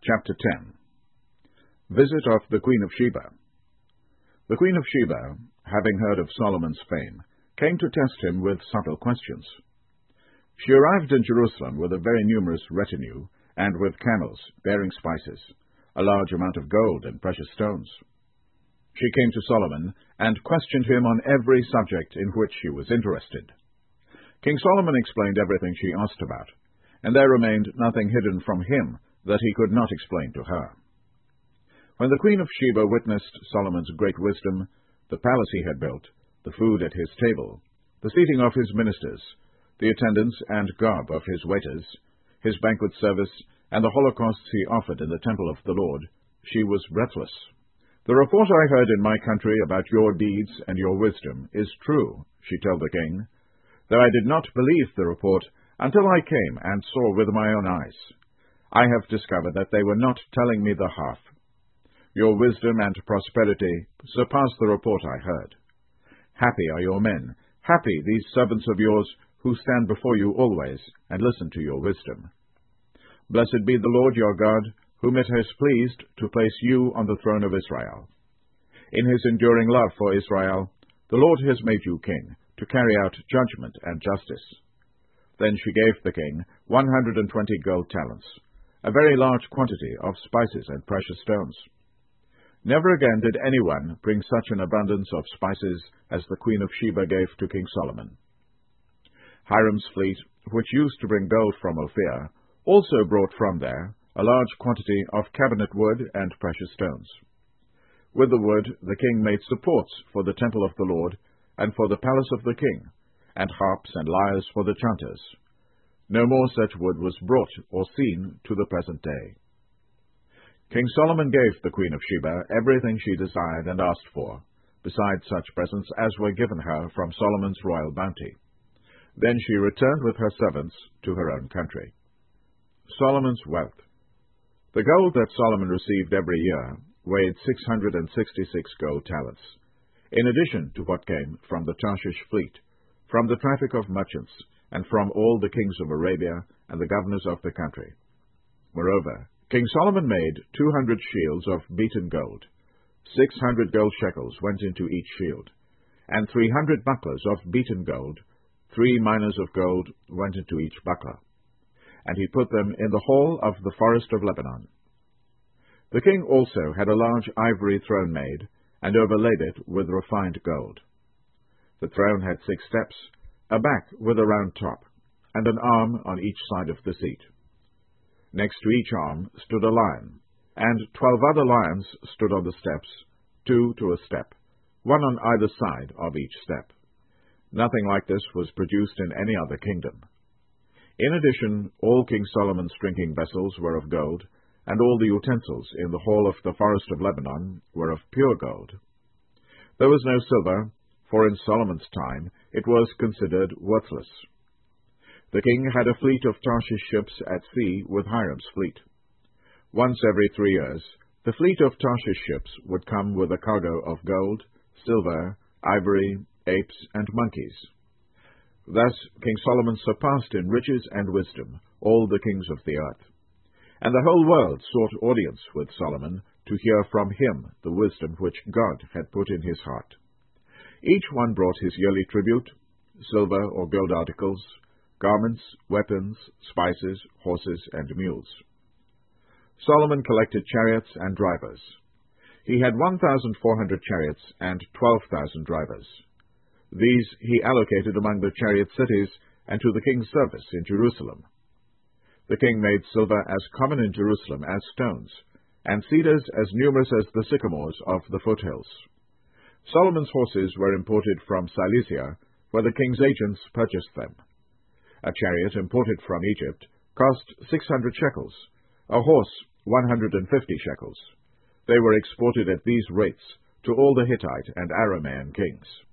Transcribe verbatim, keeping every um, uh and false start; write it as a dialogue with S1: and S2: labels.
S1: Chapter ten. Visit of the Queen of Sheba. The Queen of Sheba, having heard of Solomon's fame, came to test him with subtle questions. She arrived in Jerusalem with a very numerous retinue, and with camels bearing spices, a large amount of gold and precious stones. She came to Solomon, and questioned him on every subject in which she was interested. King Solomon explained everything she asked about, and there remained nothing hidden from him that he could not explain to her. When the Queen of Sheba witnessed Solomon's great wisdom, the palace he had built, the food at his table, the seating of his ministers, the attendance and garb of his waiters, his banquet service, and the holocausts he offered in the temple of the Lord, she was breathless. "The report I heard in my country about your deeds and your wisdom is true," she told the king, "though I did not believe the report until I came and saw with my own eyes. I have discovered that they were not telling me the half. Your wisdom and prosperity surpass the report I heard. Happy are your men, happy these servants of yours who stand before you always and listen to your wisdom. Blessed be the Lord your God, whom it has pleased to place you on the throne of Israel. In his enduring love for Israel, the Lord has made you king, to carry out judgment and justice." Then she gave the king one hundred and twenty gold talents, a very large quantity of spices and precious stones. Never again did anyone bring such an abundance of spices as the Queen of Sheba gave to King Solomon. Hiram's fleet, which used to bring gold from Ophir, also brought from there a large quantity of cabinet wood and precious stones. With the wood the king made supports for the temple of the Lord, and for the palace of the king, and harps and lyres for the chanters. No more such wood was brought or seen to the present day. King Solomon gave the Queen of Sheba everything she desired and asked for, besides such presents as were given her from Solomon's royal bounty. Then she returned with her servants to her own country. Solomon's wealth. The gold that Solomon received every year weighed six hundred and sixty-six gold talents, in addition to what came from the Tarshish fleet, from the traffic of merchants, and from all the kings of Arabia and the governors of the country. Moreover, King Solomon made two hundred shields of beaten gold. Six hundred gold shekels went into each shield, and three hundred bucklers of beaten gold, three minas of gold went into each buckler. And he put them in the hall of the forest of Lebanon. The king also had a large ivory throne made, and overlaid it with refined gold. The throne had six steps, a back with a round top, and an arm on each side of the seat. Next to each arm stood a lion, and twelve other lions stood on the steps, two to a step, one on either side of each step. Nothing like this was produced in any other kingdom. In addition, all King Solomon's drinking vessels were of gold, and all the utensils in the hall of the forest of Lebanon were of pure gold. There was no silver, for in Solomon's time it was considered worthless. The king had a fleet of Tarshish ships at sea with Hiram's fleet. Once every three years, the fleet of Tarshish ships would come with a cargo of gold, silver, ivory, apes, and monkeys. Thus King Solomon surpassed in riches and wisdom all the kings of the earth. And the whole world sought audience with Solomon to hear from him the wisdom which God had put in his heart. Each one brought his yearly tribute, silver or gold articles, garments, weapons, spices, horses, and mules. Solomon collected chariots and drivers. He had one thousand four hundred chariots and twelve thousand drivers. These he allocated among the chariot cities and to the king's service in Jerusalem. The king made silver as common in Jerusalem as stones, and cedars as numerous as the sycamores of the foothills. Solomon's horses were imported from Cilicia, where the king's agents purchased them. A chariot imported from Egypt cost six hundred shekels, a horse one hundred and fifty shekels. They were exported at these rates to all the Hittite and Aramean kings.